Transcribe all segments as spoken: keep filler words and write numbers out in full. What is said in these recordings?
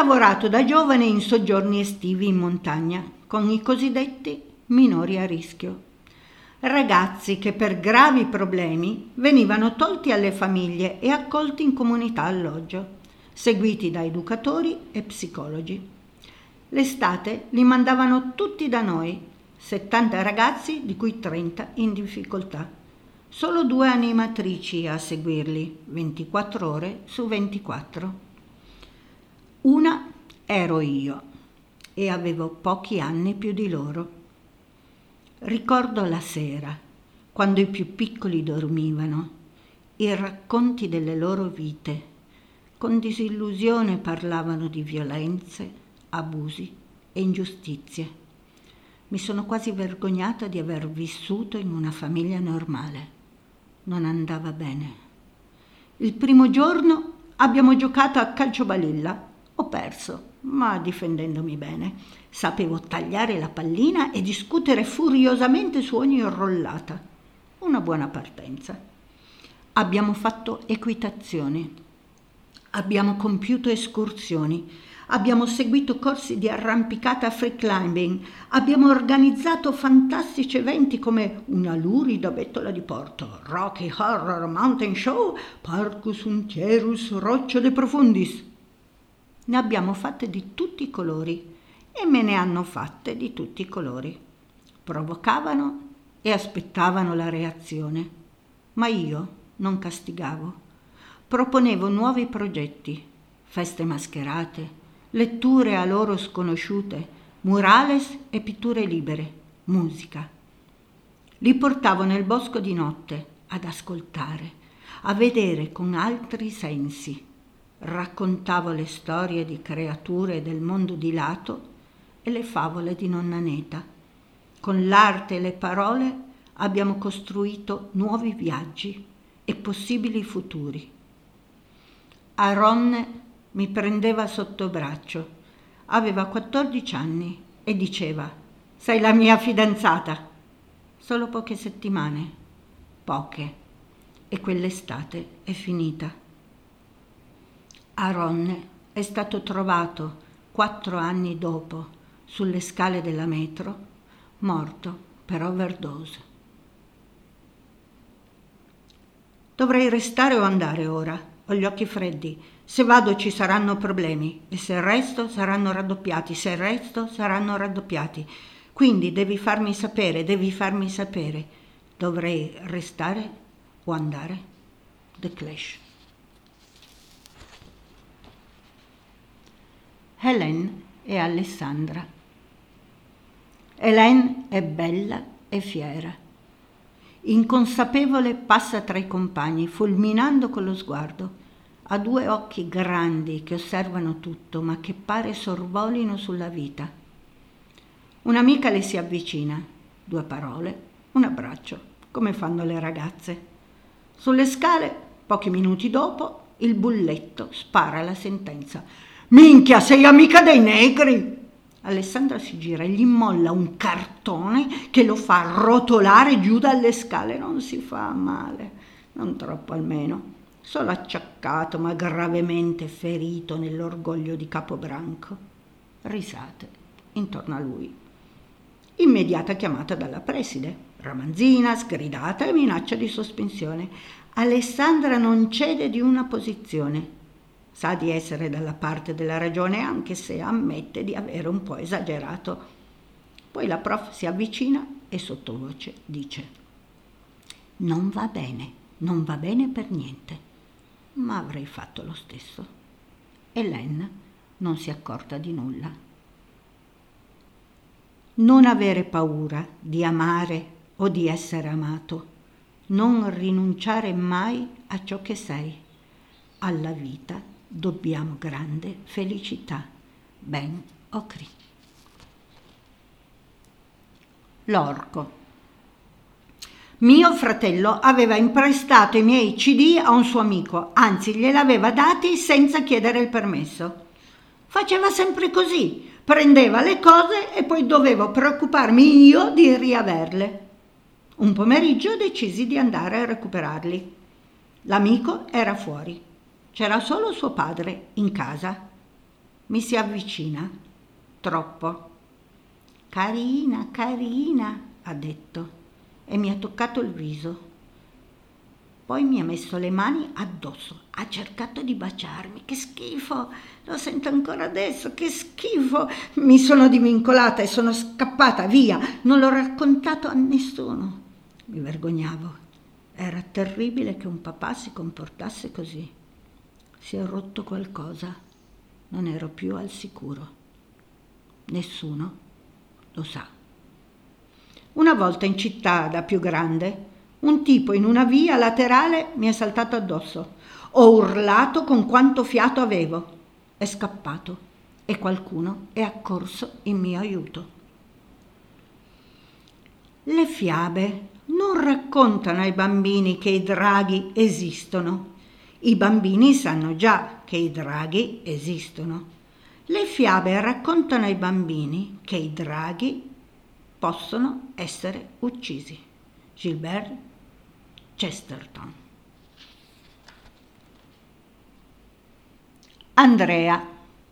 lavorato da giovane in soggiorni estivi in montagna, con i cosiddetti minori a rischio. Ragazzi che per gravi problemi venivano tolti alle famiglie e accolti in comunità alloggio, seguiti da educatori e psicologi. L'estate li mandavano tutti da noi, settanta ragazzi di cui trenta in difficoltà. Solo due animatrici a seguirli, ventiquattro ore su ventiquattro. Una ero io e avevo pochi anni più di loro. Ricordo la sera, quando i più piccoli dormivano, i racconti delle loro vite. Con disillusione parlavano di violenze, abusi e ingiustizie. Mi sono quasi vergognata di aver vissuto in una famiglia normale. Non andava bene. Il primo giorno abbiamo giocato a calciobalilla. Ho perso, ma difendendomi bene. Sapevo tagliare la pallina e discutere furiosamente su ogni rollata. Una buona partenza. Abbiamo fatto equitazioni. Abbiamo compiuto escursioni. Abbiamo seguito corsi di arrampicata free climbing. Abbiamo organizzato fantastici eventi come una lurida bettola di porto, Rocky Horror Mountain Show, Parcus Untierus Roccia de Profundis. Ne abbiamo fatte di tutti i colori e me ne hanno fatte di tutti i colori. Provocavano e aspettavano la reazione, ma io non castigavo. Proponevo nuovi progetti, feste mascherate, letture a loro sconosciute, murales e pitture libere, musica. Li portavo nel bosco di notte ad ascoltare, a vedere con altri sensi. Raccontavo le storie di creature del mondo di lato e le favole di nonna Neta. Con l'arte e le parole abbiamo costruito nuovi viaggi e possibili futuri. Aronne mi prendeva sotto braccio. Aveva quattordici anni e diceva: «Sei la mia fidanzata». Solo poche settimane, poche, e quell'estate è finita. Aronne è stato trovato quattro anni dopo sulle scale della metro, morto per overdose. Dovrei restare o andare ora? Ho gli occhi freddi. Se vado ci saranno problemi e se resto saranno raddoppiati, se resto saranno raddoppiati. Quindi devi farmi sapere, devi farmi sapere. Dovrei restare o andare? The Clash. Hélène e Alessandra. Hélène è bella e fiera. Inconsapevole passa tra i compagni, fulminando con lo sguardo. Ha due occhi grandi che osservano tutto, ma che pare sorvolino sulla vita. Un'amica le si avvicina. Due parole, un abbraccio, come fanno le ragazze. Sulle scale, pochi minuti dopo, il bulletto spara la sentenza. «Minchia, sei amica dei negri!» Alessandra si gira e gli molla un cartone che lo fa rotolare giù dalle scale. Non si fa male, non troppo almeno. Solo acciaccato, ma gravemente ferito nell'orgoglio di Capobranco. Risate intorno a lui. Immediata chiamata dalla preside. Ramanzina, sgridata e minaccia di sospensione. Alessandra non cede di una posizione. Sa di essere dalla parte della ragione, anche se ammette di avere un po' esagerato. Poi la prof si avvicina e sottovoce dice: «Non va bene, non va bene per niente». Ma avrei fatto lo stesso. Hélène non si è accorta di nulla. Non avere paura di amare o di essere amato. Non rinunciare mai a ciò che sei. Alla vita dobbiamo grande felicità. Ben Okri. L'orco. Mio fratello aveva imprestato i miei C D a un suo amico, anzi gliel'aveva dati senza chiedere il permesso. Faceva sempre così, prendeva le cose e poi dovevo preoccuparmi io di riaverle. Un pomeriggio decisi di andare a recuperarli. L'amico era fuori. C'era solo suo padre in casa. Mi si avvicina. Troppo. Carina, carina, ha detto e mi ha toccato il viso. Poi mi ha messo le mani addosso, ha cercato di baciarmi. Che schifo, lo sento ancora adesso, che schifo. Mi sono divincolata e sono scappata via, non l'ho raccontato a nessuno. Mi vergognavo. Era terribile che un papà si comportasse così. Si è rotto qualcosa, non ero più al sicuro. Nessuno lo sa. Una volta in città, da più grande, un tipo in una via laterale mi è saltato addosso. Ho urlato con quanto fiato avevo. È scappato e qualcuno è accorso in mio aiuto. Le fiabe non raccontano ai bambini che i draghi esistono. I bambini sanno già che i draghi esistono. Le fiabe raccontano ai bambini che i draghi possono essere uccisi. Gilbert Chesterton. Andrea.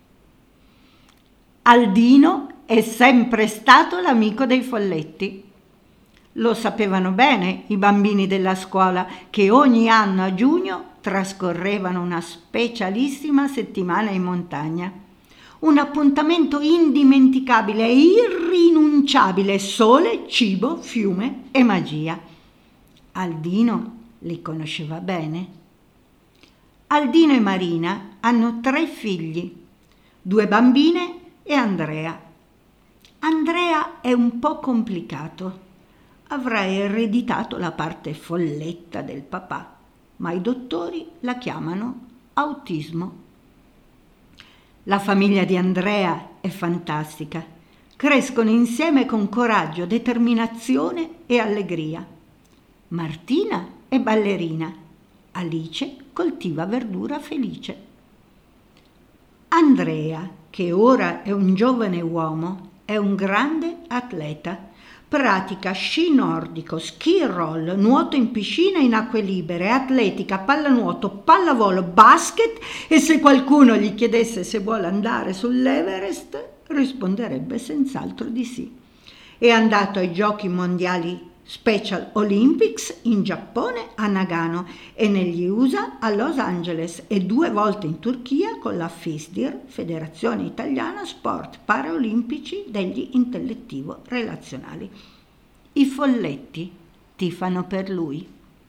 Aldino è sempre stato l'amico dei folletti. Lo sapevano bene i bambini della scuola che ogni anno a giugno trascorrevano una specialissima settimana in montagna. Un appuntamento indimenticabile e irrinunciabile: sole, cibo, fiume e magia. Aldino li conosceva bene. Aldino e Marina hanno tre figli, due bambine e Andrea. Andrea è un po' complicato. Avrà ereditato la parte folletta del papà, ma i dottori la chiamano autismo. La famiglia di Andrea è fantastica. Crescono insieme con coraggio, determinazione e allegria. Martina è ballerina. Alice coltiva verdura felice. Andrea, che ora è un giovane uomo, è un grande atleta. Pratica sci nordico, ski roll, nuoto in piscina in acque libere, atletica, pallanuoto, pallavolo, basket e se qualcuno gli chiedesse se vuole andare sull'Everest risponderebbe senz'altro di sì. È andato ai Giochi Mondiali Special Olympics in Giappone a Nagano e negli U S A a Los Angeles e due volte in Turchia con la FISDIR, Federazione Italiana Sport Paraolimpici degli Intellettivo Relazionali. I folletti tifano per lui.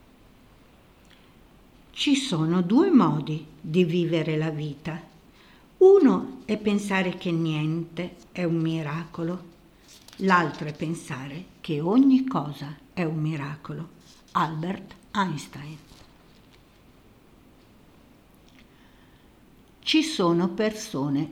Ci sono due modi di vivere la vita. Uno è pensare che niente è un miracolo. L'altro è pensare che ogni cosa è un miracolo. Albert Einstein. Ci sono persone.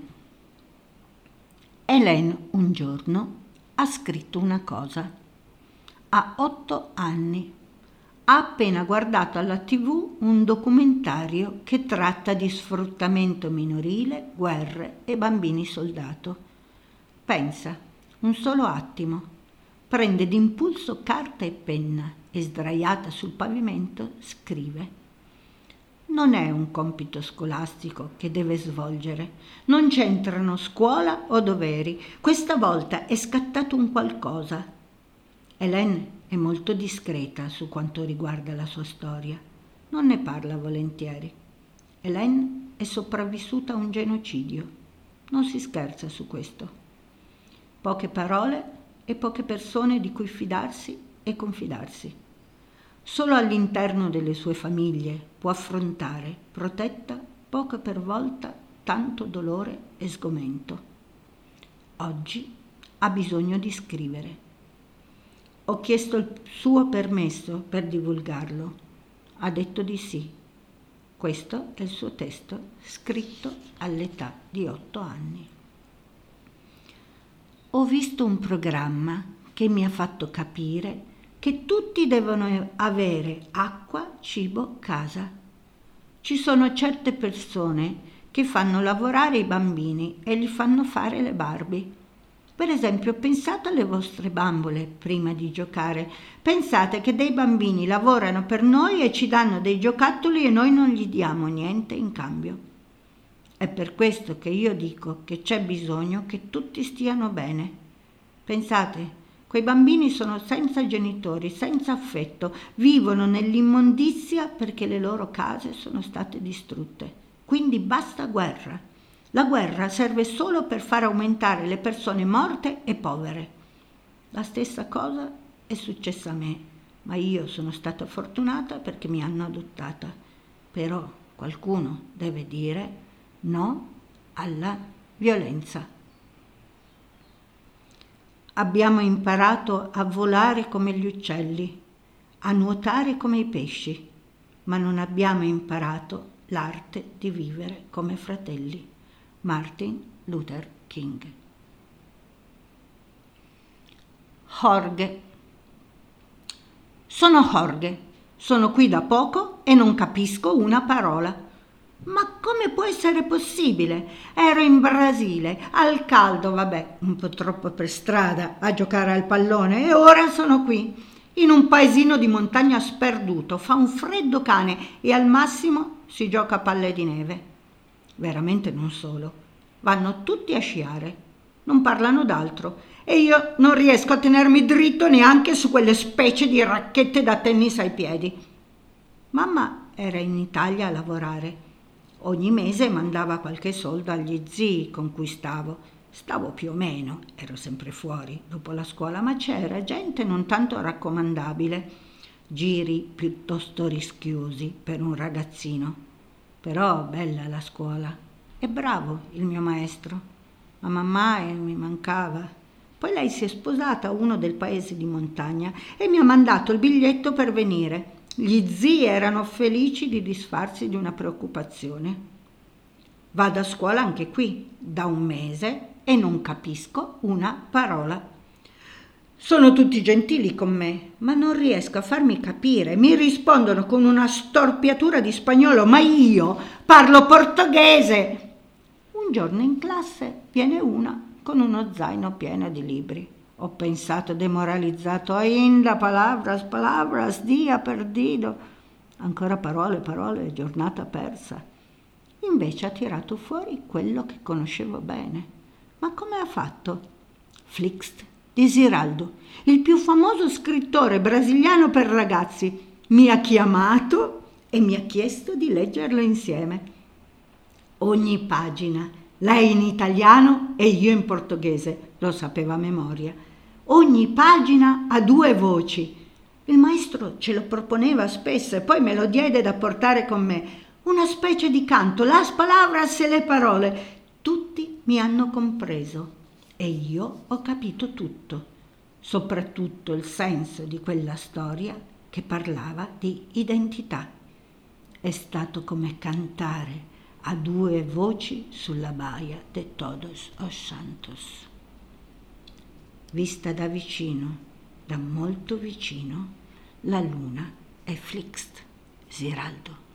Hélène un giorno ha scritto una cosa. Ha otto anni. Ha appena guardato alla tivù un documentario che tratta di sfruttamento minorile, guerre e bambini soldato. Pensa. Un solo attimo, prende d'impulso carta e penna e sdraiata sul pavimento scrive. Non è un compito scolastico che deve svolgere, non c'entrano scuola o doveri, questa volta è scattato un qualcosa. Hélène è molto discreta su quanto riguarda la sua storia, non ne parla volentieri. Hélène è sopravvissuta a un genocidio, non si scherza su questo. Poche parole e poche persone di cui fidarsi e confidarsi. Solo all'interno delle sue famiglie può affrontare, protetta poco per volta, tanto dolore e sgomento. Oggi ha bisogno di scrivere. Ho chiesto il suo permesso per divulgarlo. Ha detto di sì. Questo è il suo testo scritto all'età di otto anni. Ho visto un programma che mi ha fatto capire che tutti devono avere acqua, cibo, casa. Ci sono certe persone che fanno lavorare i bambini e gli fanno fare le Barbie. Per esempio, pensate alle vostre bambole prima di giocare. Pensate che dei bambini lavorano per noi e ci danno dei giocattoli e noi non gli diamo niente in cambio. È per questo che io dico che c'è bisogno che tutti stiano bene. Pensate, quei bambini sono senza genitori, senza affetto, vivono nell'immondizia perché le loro case sono state distrutte. Quindi basta guerra. La guerra serve solo per far aumentare le persone morte e povere. La stessa cosa è successa a me, ma io sono stata fortunata perché mi hanno adottata. Però qualcuno deve dire no alla violenza. Abbiamo imparato a volare come gli uccelli, a nuotare come i pesci, ma non abbiamo imparato l'arte di vivere come fratelli. Martin Luther King. Jorge. Sono Jorge, sono qui da poco e non capisco una parola. Ma come può essere possibile? Ero in Brasile, al caldo, vabbè, un po' troppo per strada, a giocare al pallone e ora sono qui, in un paesino di montagna sperduto, fa un freddo cane e al massimo si gioca a palle di neve. Veramente non solo, vanno tutti a sciare, non parlano d'altro e io non riesco a tenermi dritto neanche su quelle specie di racchette da tennis ai piedi. Mamma era in Italia a lavorare. Ogni mese mandava qualche soldo agli zii con cui stavo. Stavo più o meno, ero sempre fuori dopo la scuola, ma c'era gente non tanto raccomandabile, giri piuttosto rischiosi per un ragazzino. Però bella la scuola e bravo il mio maestro, ma mamma eh, mi mancava. Poi lei si è sposata a uno del paese di montagna e mi ha mandato il biglietto per venire. Gli zii erano felici di disfarsi di una preoccupazione. Vado a scuola anche qui da un mese e non capisco una parola. Sono tutti gentili con me, ma non riesco a farmi capire. Mi rispondono con una storpiatura di spagnolo, ma io parlo portoghese. Un giorno in classe viene una con uno zaino pieno di libri. Ho pensato demoralizzato, ainda palabras, palabras, dia perdido. Ancora parole, parole, giornata persa. Invece ha tirato fuori quello che conoscevo bene. Ma come ha fatto? Flixt di Ziraldo, il più famoso scrittore brasiliano per ragazzi, mi ha chiamato e mi ha chiesto di leggerlo insieme. Ogni pagina, lei in italiano e io in portoghese, lo sapeva a memoria. Ogni pagina a due voci. Il maestro ce lo proponeva spesso e poi me lo diede da portare con me. Una specie di canto, las palabras e le parole. Tutti mi hanno compreso. E io ho capito tutto, soprattutto il senso di quella storia che parlava di identità. È stato come cantare a due voci sulla baia de Todos os Santos. Vista da vicino, da molto vicino, la luna è Flixt Ziraldo.